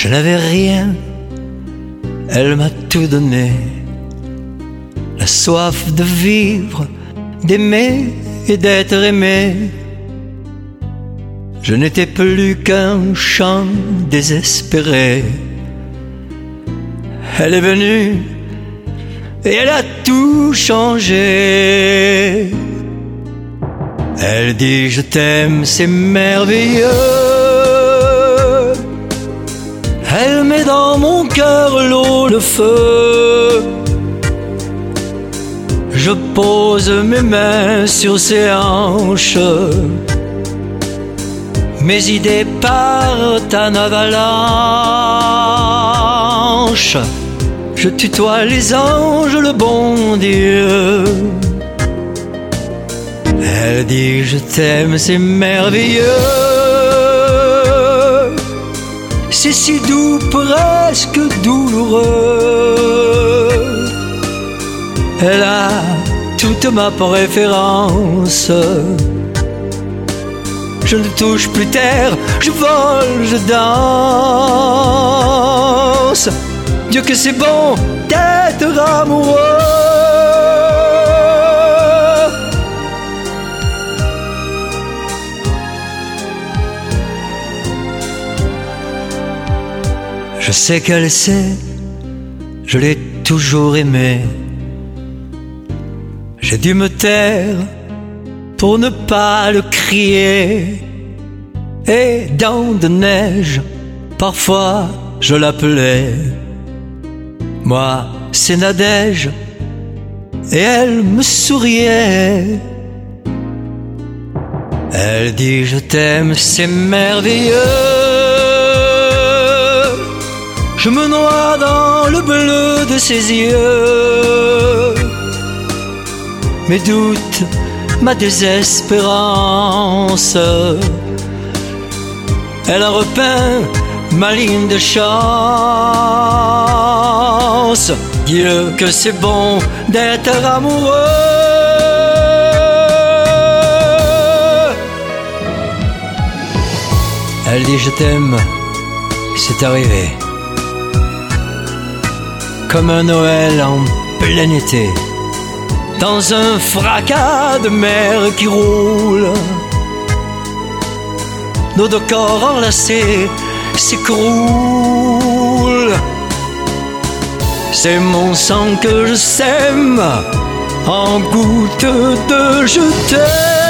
Je n'avais rien, elle m'a tout donné. La soif de vivre, d'aimer et d'être aimé. Je n'étais plus qu'un chant désespéré. Elle est venue et elle a tout changé. Elle dit je t'aime, c'est merveilleux. Elle met dans mon cœur l'eau, le feu. Je pose mes mains sur ses hanches. Mes idées partent en avalanche. Je tutoie les anges, le bon Dieu. Elle dit je t'aime, c'est merveilleux. C'est si doux, presque douloureux. Elle a toute ma préférence. Je ne touche plus terre, je vole, je danse. Dieu que c'est bon d'être amoureux. Je sais qu'elle sait, je l'ai toujours aimée. J'ai dû me taire pour ne pas le crier. Et dans de neige, parfois je l'appelais. Moi, c'est Nadège, et elle me souriait. Elle dit je t'aime, c'est merveilleux. Je me noie dans le bleu de ses yeux. Mes doutes, ma désespérance, elle a repeint ma ligne de chance. Dieu que c'est bon d'être amoureux. Elle dit je t'aime, c'est arrivé. Comme un Noël en plein été, dans un fracas de mer qui roule. Nos deux corps enlacés s'écroulent. C'est mon sang que je sème en gouttes de je t'aime.